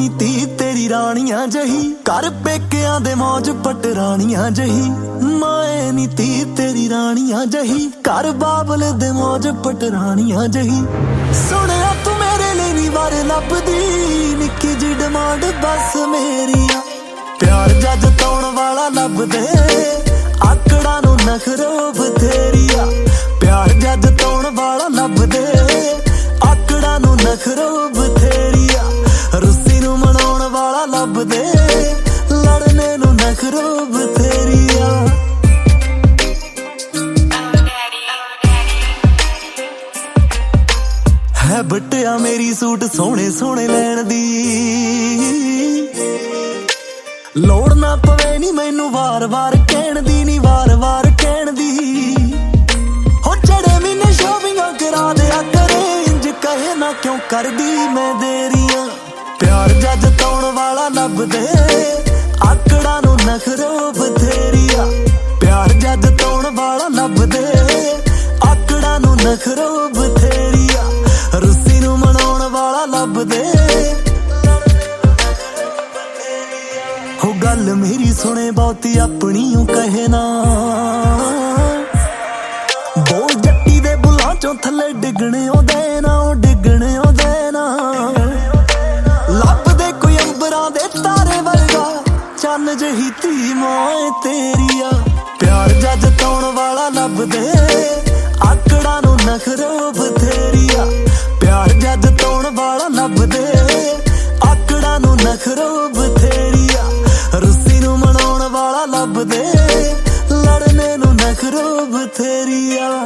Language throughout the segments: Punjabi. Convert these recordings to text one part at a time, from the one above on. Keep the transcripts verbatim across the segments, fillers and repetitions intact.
ਨੀ ਤੀ ਤੇਰੀ ਰਾਣੀਆਂ ਜਹੀ, ਕਰ ਪੇਕਿਆਂ ਦੇ ਮੌਜ ਪਟਰਾਣੀਆਂ ਜਹੀ। ਮਾਏ ਨੀ ਤੀ ਤੇਰੀ ਰਾਣੀਆਂ ਜਹੀ, ਕਰ ਬਾਬਲ ਦੇ ਮੌਜ ਪਟਰਾਣੀਆਂ ਜਹੀ। ਸੁਣਿਆ ਤੂੰ ਮੇਰੇ ਲਈ ਨੀ ਵਾਰ ਲੱਭਦੀ, ਨਿੱਕੀ ਜੀ ਡਿਮਾਂਡ ਬਸ ਮੇਰੀ ਆ। ਪਿਆਰ ਜੱਜ ਤਾਉਣ ਵਾਲਾ ਲੱਭਦੇ, ਆਕੜਾਂ ਨੂੰ ਨਖਰੋ ਬਥੇਰੀ ਆ। ਪਿਆਰ ਜੱਜ ਤਾਉਣ ਵਾਲਾ ਲੱਭਦੇ, ਆਕੜਾਂ ਨੂੰ ਨਖਰੋ ਬਥੇਰੀ ਆ। ਰੁੱਸੀ ਨੂੰ ਮਨਾਉਣ ਵਾਲਾ ਲੱਭਦੇ, ਲੜਨੇ ਨੂੰ ਨਖਰੋ ਬਥੇਰੀ ਆ। ਹੈ ਬਟਿਆ ਮੇਰੀ ਸੂਟ ਸੋਹਣੇ ਸੋਹਣੇ ਲੈਣ ਦੀ, ਲੋੜ ਨਾ ਪਵੇ ਨੀ ਮੈਨੂੰ ਵਾਰ ਵਾਰ ਕਹਿਣ ਦੀ, ਨੀ ਵਾਰ ਵਾਰ ਕਹਿਣ ਦੀ। ਹੋ ਚੜੇ ਮਹੀਨੇ ਸ਼ੋਪਿੰਗਾਂ ਕਰਾ ਦਿਆ ਕਰੇ, ਇੰਜ ਕਹੇ ਨਾ ਕਿਉਂ ਕਰਦੀ ਮੈਂ ਦੇਰੀਆਂ। ਪਿਆਰ ਜੱਜ ਤਾਉਣ ਵਾਲਾ ਲੱਭਦੇ, ਆਕੜਾਂ ਨੂੰ ਨਖਰੋ ਬਥੇਰੀ ਆ। ਪਿਆਰ ਜੱਜ ਤਾਉਣ ਵਾਲਾ ਲੱਭਦੇ, ਆਕੜਾਂ ਨੂੰ ਨਖਰੋ ਬਥੇਰੀ ਆ। ਰੁੱਸੀ ਨੂੰ ਮਨਾਉਣ ਵਾਲਾ ਲੱਭਦੇ, ਹੋ ਗੱਲ ਮੇਰੀ ਸੁਣੇ ਬਹੁਤੀ ਆਪਣੀ ਓ ਕਹੇ ਨਾ। ਬੋਲ ਜੱਟੀ ਦੇ ਬੁੱਲਾਂ ਚੋਂ ਥੱਲੇ ਡਿੱਗਣੇ ਉਹਦੇ ਨਾ, ਉਹ ਡਿੱਗਣੇ ਉਹਦੇ ਨਾ। ਲੱਭਦੇ ਕੋਈ ਅੰਬਰਾਂ ਦੇ ਤਾਰੇ ਵਰਗਾ, ਚੰਨ ਜਿਹੀ ਧੀ ਮਾਂ ਤੇਰੀ ਆ। ਪਿਆਰ ਜੱਜ ਤਾਉਣ ਵਾਲਾ ਲੱਭਦੇ, ਆਕੜਾਂ ਨੂੰ ਨਖਰੋ ਬਥੇਰੀ ਆ। ਪਿਆਰ ਜੱਜ ਤਾਉਣ ਵਾਲਾ ਲੱਭਦੇ, ਆਕੜਾਂ ਨੂੰ ਨਖਰੋ ਬਥੇਰੀ ਆ। ਰੁੱਸੀ ਨੂੰ ਮਨਾਉਣ ਵਾਲਾ ਲੱਭਦੇ, ਲੜਨੇ ਨੂੰ ਨਖਰੋ ਬਥੇਰੀ ਆ।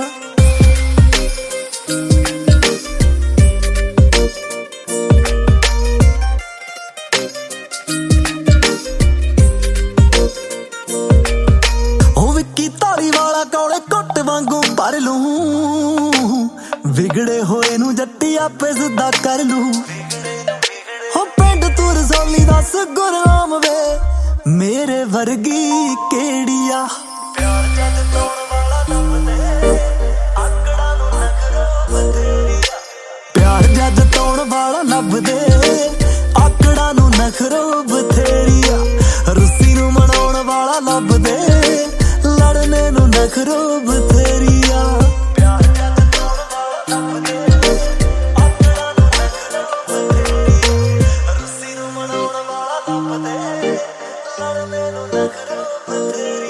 ਉਹ ਵਿੱਕੀ ਧਾਰੀ ਵਾਲਾ ਕੌਲੇ ਕੁੱਟ ਵਾਂਗੂ ਭਰ ਲੂੰ, ਵਿਗੜੇ ਹੋਏ ਨੂੰ ਜੱਟੀ ਆਪੇ ਸਿੱਧਾ ਕਰ ਲੂ। ਹੋ ਪਿੰਡ ਤੂੰ ਰਸੌਲੀ ਦੱਸ ਗੁਰਨਾਮ ਵੇ, ਮੇਰੇ ਵਰਗੀ ਕਿਹੜੀ ਆ। ਪਿਆਰ ਜੱਜ ਤਾਉਣ ਵਾਲਾ ਲੱਭਦੇ, ਆਕੜਾਂ ਨੂੰ ਨਖਰੋ ਬਥੇਰੀ ਆ। ਪਿਆਰ ਜੱਜ ਤਾਉਣ ਵਾਲਾ ਲੱਭਦੇ, ਆਕੜਾਂ ਨੂੰ ਨਖਰੋ ਬਥੇਰੀ ਆ। ਰੁੱਸੀ ਨੂੰ ਮਨਾਉਣ ਵਾਲਾ ਲੱਭਦੇ, ਲੜਨੇ ਨੂੰ ਨਖਰੋ ਬਥੇਰੀ ਆ। ਪਿਆਰ ਜੱਜ ਤਾਉਣ ਵਾਲਾ ਲੱਭਦੇ, ਆਕੜਾਂ ਨੂੰ ਨਖਰੋ ਬਥੇਰੀ ਆ। ਰੁੱਸੀ ਨੂੰ ਮਨਾਉਣ ਵਾਲਾ ਲੱਭਦੇ, ਲੜਨੇ ਨੂੰ ਨਖਰੋ ਬਥੇਰੀ।